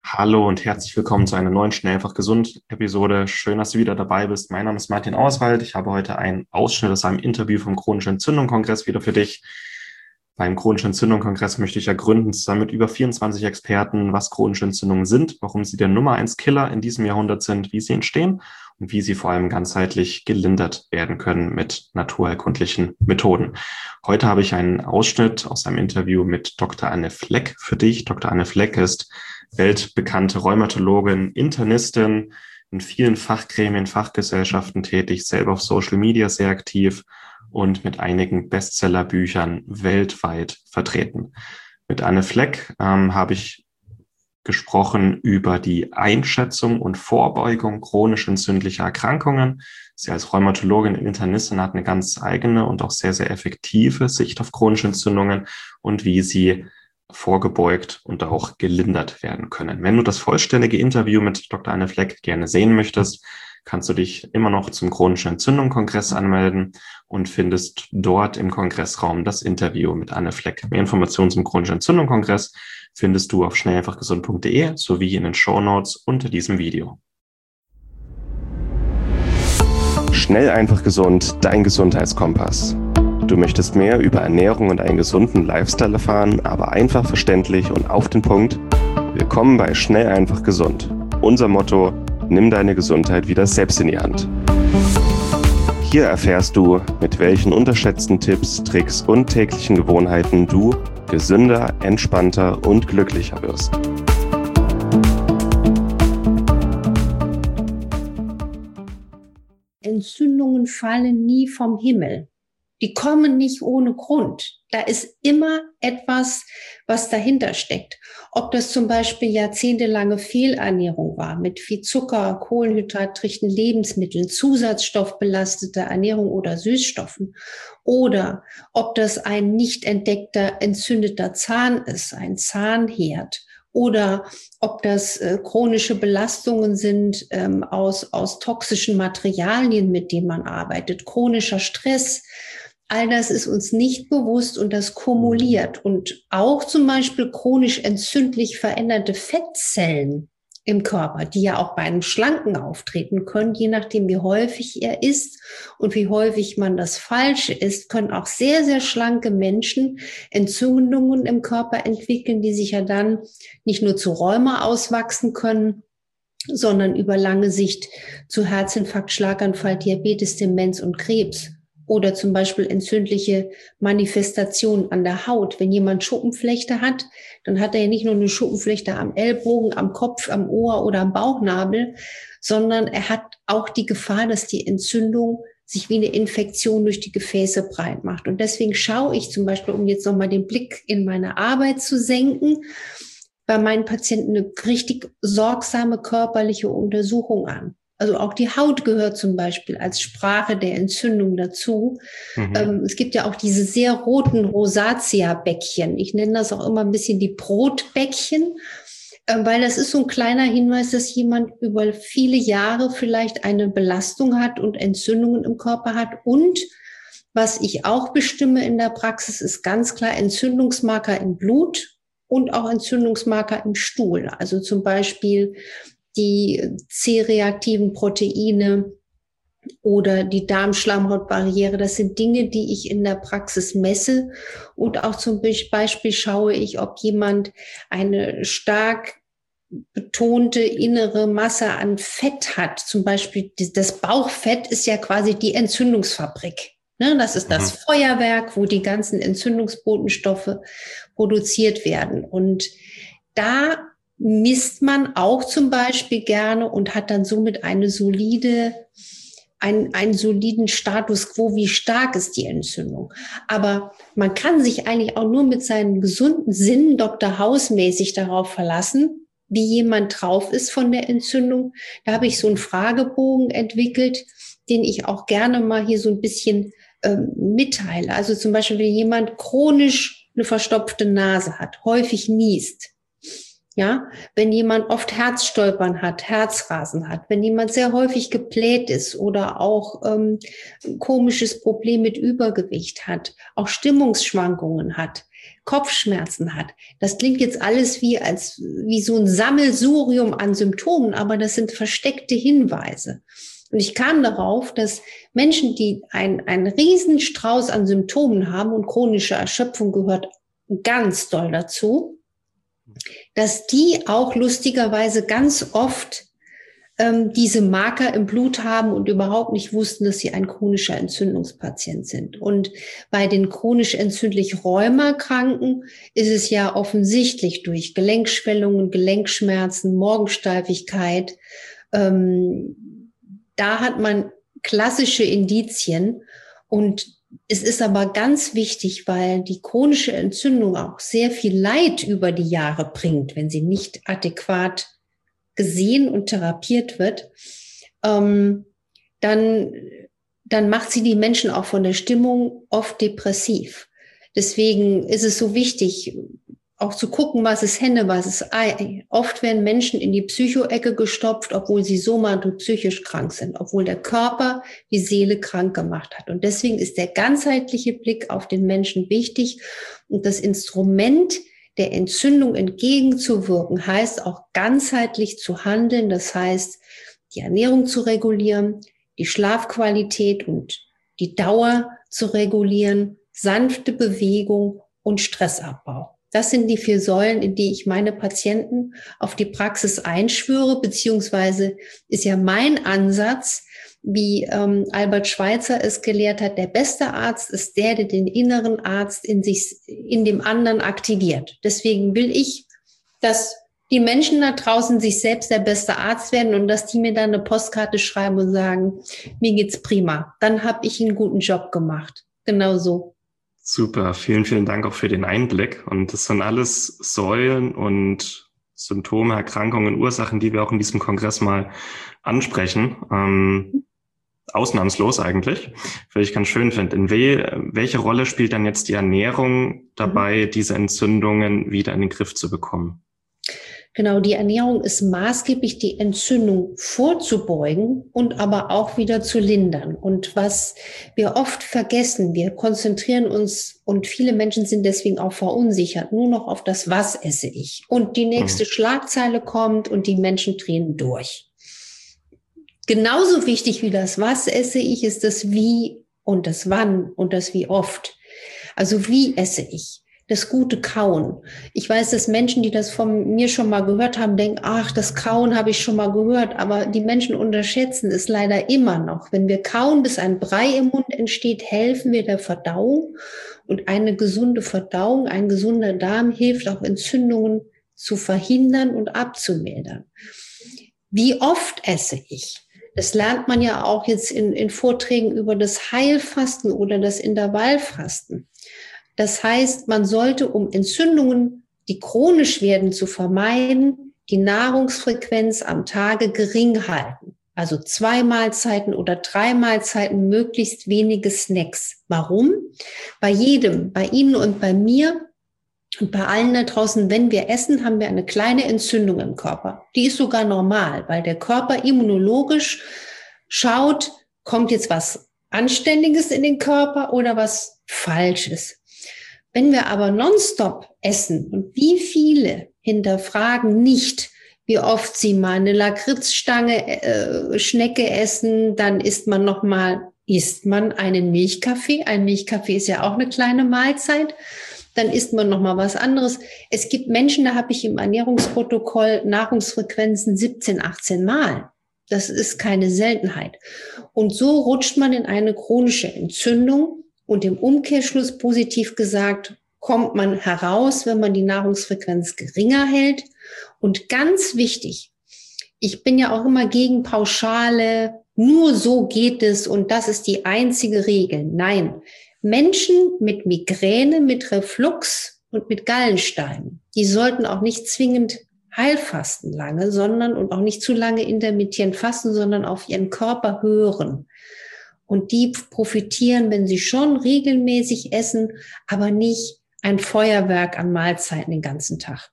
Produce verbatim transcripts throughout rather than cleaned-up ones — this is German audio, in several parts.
Hallo und herzlich willkommen zu einer neuen Schnell einfach gesund Episode. Schön, dass du wieder dabei bist. Mein Name ist Martin Auswald. Ich habe heute einen Ausschnitt aus einem Interview vom Chronischen Entzündung-Kongress wieder für dich. Beim Chronischen Entzündung-Kongress möchte ich ergründen, zusammen mit über vierundzwanzig Experten, was chronische Entzündungen sind, warum sie der Nummer eins Killer in diesem Jahrhundert sind, wie sie entstehen und wie sie vor allem ganzheitlich gelindert werden können mit naturheilkundlichen Methoden. Heute habe ich einen Ausschnitt aus einem Interview mit Doktor Anne Fleck für dich. Doktor Anne Fleck ist weltbekannte Rheumatologin, Internistin, in vielen Fachgremien, Fachgesellschaften tätig, selber auf Social Media sehr aktiv und mit einigen Bestsellerbüchern weltweit vertreten. Mit Anne Fleck ähm, habe ich gesprochen über die Einschätzung und Vorbeugung chronisch entzündlicher Erkrankungen. Sie als Rheumatologin und Internistin hat eine ganz eigene und auch sehr, sehr effektive Sicht auf chronische Entzündungen und wie sie vorgebeugt und auch gelindert werden können. Wenn du das vollständige Interview mit Doktor Anne Fleck gerne sehen möchtest, kannst du dich immer noch zum Chronischen Entzündung-Kongress anmelden und findest dort im Kongressraum das Interview mit Anne Fleck. Mehr Informationen zum Chronischen Entzündung-Kongress findest du auf schnell einfach gesund punkt de sowie in den Shownotes unter diesem Video. Schnell einfach gesund, dein Gesundheitskompass. Du möchtest mehr über Ernährung und einen gesunden Lifestyle erfahren, aber einfach verständlich und auf den Punkt? Willkommen bei Schnell einfach gesund. Unser Motto: Nimm deine Gesundheit wieder selbst in die Hand. Hier erfährst du, mit welchen unterschätzten Tipps, Tricks und täglichen Gewohnheiten du gesünder, entspannter und glücklicher wirst. Entzündungen fallen nie vom Himmel. Die kommen nicht ohne Grund. Da ist immer etwas, was dahinter steckt. Ob das zum Beispiel jahrzehntelange Fehlernährung war, mit viel Zucker, kohlenhydratrichten Lebensmitteln, zusatzstoffbelasteter Ernährung oder Süßstoffen. Oder ob das ein nicht entdeckter entzündeter Zahn ist, ein Zahnherd. Oder ob das äh, chronische Belastungen sind ähm, aus, aus toxischen Materialien, mit denen man arbeitet, chronischer Stress. All das ist uns nicht bewusst und das kumuliert. Und auch zum Beispiel chronisch entzündlich veränderte Fettzellen im Körper, die ja auch bei einem Schlanken auftreten können, je nachdem wie häufig er ist und wie häufig man das Falsche isst, können auch sehr, sehr schlanke Menschen Entzündungen im Körper entwickeln, die sich ja dann nicht nur zu Rheuma auswachsen können, sondern über lange Sicht zu Herzinfarkt, Schlaganfall, Diabetes, Demenz und Krebs. Oder zum Beispiel entzündliche Manifestationen an der Haut. Wenn jemand Schuppenflechte hat, dann hat er ja nicht nur eine Schuppenflechte am Ellbogen, am Kopf, am Ohr oder am Bauchnabel, sondern er hat auch die Gefahr, dass die Entzündung sich wie eine Infektion durch die Gefäße breit macht. Und deswegen schaue ich zum Beispiel, um jetzt nochmal den Blick in meine Arbeit zu senken, bei meinen Patienten eine richtig sorgsame körperliche Untersuchung an. Also auch die Haut gehört zum Beispiel als Sprache der Entzündung dazu. Mhm. Ähm, es gibt ja auch diese sehr roten Rosatia-Bäckchen. Ich nenne das auch immer ein bisschen die Brotbäckchen, äh, weil das ist so ein kleiner Hinweis, dass jemand über viele Jahre vielleicht eine Belastung hat und Entzündungen im Körper hat. Und was ich auch bestimme in der Praxis, ist ganz klar Entzündungsmarker im Blut und auch Entzündungsmarker im Stuhl. Also zum Beispiel die C-reaktiven Proteine oder die Darmschleimhautbarriere. Das sind Dinge, die ich in der Praxis messe. Und auch zum Beispiel schaue ich, ob jemand eine stark betonte innere Masse an Fett hat. Zum Beispiel das Bauchfett ist ja quasi die Entzündungsfabrik. Das ist das mhm. Feuerwerk, wo die ganzen Entzündungsbotenstoffe produziert werden. Und da misst man auch zum Beispiel gerne und hat dann somit eine solide, einen, einen soliden Status quo, wie stark ist die Entzündung. Aber man kann sich eigentlich auch nur mit seinen gesunden Sinnen Doktor Hausmäßig darauf verlassen, wie jemand drauf ist von der Entzündung. Da habe ich so einen Fragebogen entwickelt, den ich auch gerne mal hier so ein bisschen ähm, mitteile. Also zum Beispiel, wenn jemand chronisch eine verstopfte Nase hat, häufig niest, ja, wenn jemand oft Herzstolpern hat, Herzrasen hat, wenn jemand sehr häufig gebläht ist oder auch ähm, ein komisches Problem mit Übergewicht hat, auch Stimmungsschwankungen hat, Kopfschmerzen hat. Das klingt jetzt alles wie, als, wie so ein Sammelsurium an Symptomen, aber das sind versteckte Hinweise. Und ich kam darauf, dass Menschen, die ein, einen Riesenstrauß an Symptomen haben, und chronische Erschöpfung gehört ganz doll dazu, dass die auch lustigerweise ganz oft ähm, diese Marker im Blut haben und überhaupt nicht wussten, dass sie ein chronischer Entzündungspatient sind. Und bei den chronisch entzündlich Rheumakranken ist es ja offensichtlich durch Gelenkschwellungen, Gelenkschmerzen, Morgensteifigkeit. Ähm, da hat man klassische Indizien. Und es ist aber ganz wichtig, weil die chronische Entzündung auch sehr viel Leid über die Jahre bringt, wenn sie nicht adäquat gesehen und therapiert wird, ähm, dann, dann macht sie die Menschen auch von der Stimmung oft depressiv. Deswegen ist es so wichtig, auch zu gucken, was ist Henne, was ist Ei. Oft werden Menschen in die Psycho-Ecke gestopft, obwohl sie somatopsychisch krank sind, obwohl der Körper die Seele krank gemacht hat. Und deswegen ist der ganzheitliche Blick auf den Menschen wichtig. Und das Instrument der Entzündung entgegenzuwirken, heißt auch ganzheitlich zu handeln. Das heißt, die Ernährung zu regulieren, die Schlafqualität und die Dauer zu regulieren, sanfte Bewegung und Stressabbau. Das sind die vier Säulen, in die ich meine Patienten auf die Praxis einschwöre, beziehungsweise ist ja mein Ansatz, wie ähm, Albert Schweitzer es gelehrt hat, der beste Arzt ist der, der den inneren Arzt in sich, in dem anderen aktiviert. Deswegen will ich, dass die Menschen da draußen sich selbst der beste Arzt werden und dass die mir dann eine Postkarte schreiben und sagen, mir geht's prima. Dann habe ich einen guten Job gemacht. Genau so. Super, vielen, vielen Dank auch für den Einblick. Und das sind alles Säulen und Symptome, Erkrankungen, Ursachen, die wir auch in diesem Kongress mal ansprechen. Ähm, ausnahmslos eigentlich, weil ich ganz schön finde. In we welche Rolle spielt dann jetzt die Ernährung dabei, mhm. diese Entzündungen wieder in den Griff zu bekommen? Genau, die Ernährung ist maßgeblich, die Entzündung vorzubeugen und aber auch wieder zu lindern. Und was wir oft vergessen, wir konzentrieren uns, und viele Menschen sind deswegen auch verunsichert, nur noch auf das, was esse ich. Und die nächste mhm. Schlagzeile kommt und die Menschen drehen durch. Genauso wichtig wie das, was esse ich, ist das Wie und das Wann und das Wie oft. Also wie esse ich? Das gute Kauen. Ich weiß, dass Menschen, die das von mir schon mal gehört haben, denken, ach, das Kauen habe ich schon mal gehört. Aber die Menschen unterschätzen es leider immer noch. Wenn wir kauen, bis ein Brei im Mund entsteht, helfen wir der Verdauung. Und eine gesunde Verdauung, ein gesunder Darm hilft auch Entzündungen zu verhindern und abzumildern. Wie oft esse ich? Das lernt man ja auch jetzt in, in Vorträgen über das Heilfasten oder das Intervallfasten. Das heißt, man sollte, um Entzündungen, die chronisch werden, zu vermeiden, die Nahrungsfrequenz am Tage gering halten. Also zwei Mahlzeiten oder drei Mahlzeiten, möglichst wenige Snacks. Warum? Bei jedem, bei Ihnen und bei mir und bei allen da draußen, wenn wir essen, haben wir eine kleine Entzündung im Körper. Die ist sogar normal, weil der Körper immunologisch schaut, kommt jetzt was Anständiges in den Körper oder was Falsches. Wenn wir aber nonstop essen, und wie viele hinterfragen nicht, wie oft sie mal eine Lakritzstange, äh, Schnecke essen, dann isst man noch mal, isst man einen Milchkaffee. Ein Milchkaffee ist ja auch eine kleine Mahlzeit. Dann isst man noch mal was anderes. Es gibt Menschen, da habe ich im Ernährungsprotokoll Nahrungsfrequenzen siebzehn, achtzehn Mal. Das ist keine Seltenheit. Und so rutscht man in eine chronische Entzündung. Und im Umkehrschluss, positiv gesagt, kommt man heraus, wenn man die Nahrungsfrequenz geringer hält. Und ganz wichtig, ich bin ja auch immer gegen Pauschale, nur so geht es und das ist die einzige Regel. Nein, Menschen mit Migräne, mit Reflux und mit Gallensteinen, die sollten auch nicht zwingend Heilfasten lange, sondern und auch nicht zu lange intermittierend fasten, sondern auf ihren Körper hören. Und die profitieren, wenn sie schon regelmäßig essen, aber nicht ein Feuerwerk an Mahlzeiten den ganzen Tag.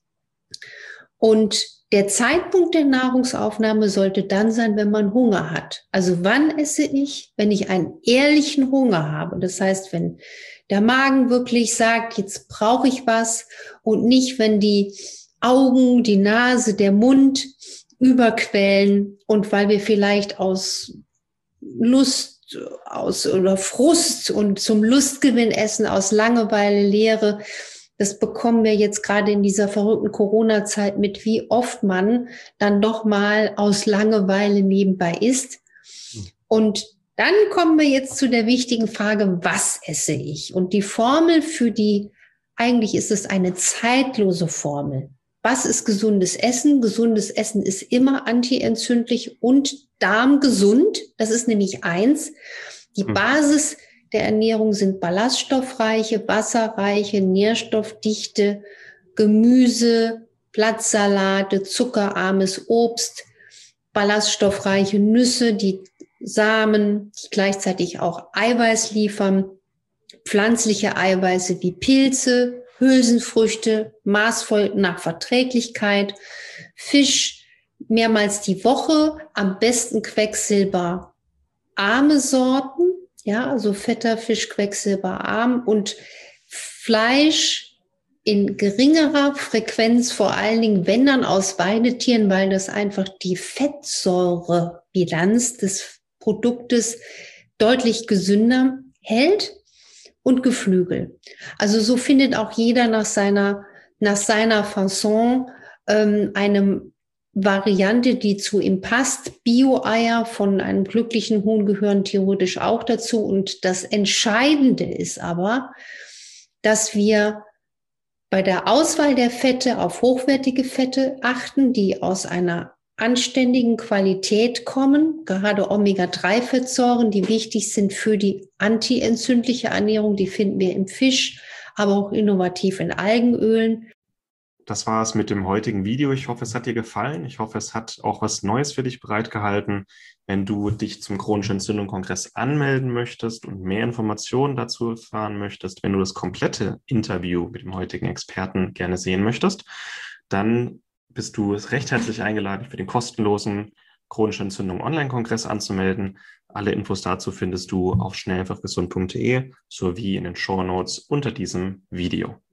Und der Zeitpunkt der Nahrungsaufnahme sollte dann sein, wenn man Hunger hat. Also wann esse ich? Wenn ich einen ehrlichen Hunger habe. Das heißt, wenn der Magen wirklich sagt, jetzt brauche ich was und nicht, wenn die Augen, die Nase, der Mund überquellen und weil wir vielleicht aus Lust aus oder Frust und zum Lustgewinn essen, aus Langeweile, Leere. Das bekommen wir jetzt gerade in dieser verrückten Corona-Zeit mit, wie oft man dann doch mal aus Langeweile nebenbei isst. Und dann kommen wir jetzt zu der wichtigen Frage, was esse ich? Und die Formel für die, eigentlich ist es eine zeitlose Formel. Was ist gesundes Essen? Gesundes Essen ist immer antientzündlich und darmgesund. Das ist nämlich eins. Die Basis der Ernährung sind ballaststoffreiche, wasserreiche, nährstoffdichte Gemüse, Blattsalate, zuckerarmes Obst, ballaststoffreiche Nüsse, die Samen, die gleichzeitig auch Eiweiß liefern, pflanzliche Eiweiße wie Pilze, Hülsenfrüchte, maßvoll nach Verträglichkeit, Fisch mehrmals die Woche, am besten quecksilberarme Sorten, ja, also fetter Fisch, quecksilberarm und Fleisch in geringerer Frequenz, vor allen Dingen, wenn dann aus Weidetieren, weil das einfach die Fettsäurebilanz des Produktes deutlich gesünder hält. Und Geflügel. Also so findet auch jeder nach seiner, nach seiner Fasson ähm, eine Variante, die zu ihm passt. Bio-Eier von einem glücklichen Huhn gehören theoretisch auch dazu. Und das Entscheidende ist aber, dass wir bei der Auswahl der Fette auf hochwertige Fette achten, die aus einer anständigen Qualität kommen, gerade Omega drei Fettsäuren, die wichtig sind für die antientzündliche Ernährung, die finden wir im Fisch, aber auch innovativ in Algenölen. Das war es mit dem heutigen Video. Ich hoffe, es hat dir gefallen. Ich hoffe, es hat auch was Neues für dich bereitgehalten. Wenn du dich zum Chronischen Entzündung-Kongress anmelden möchtest und mehr Informationen dazu erfahren möchtest, wenn du das komplette Interview mit dem heutigen Experten gerne sehen möchtest, dann bist du recht herzlich eingeladen, für den kostenlosen Chronische Entzündung Online-Kongress anzumelden. Alle Infos dazu findest du auf schnell einfach gesund punkt de sowie in den Shownotes unter diesem Video.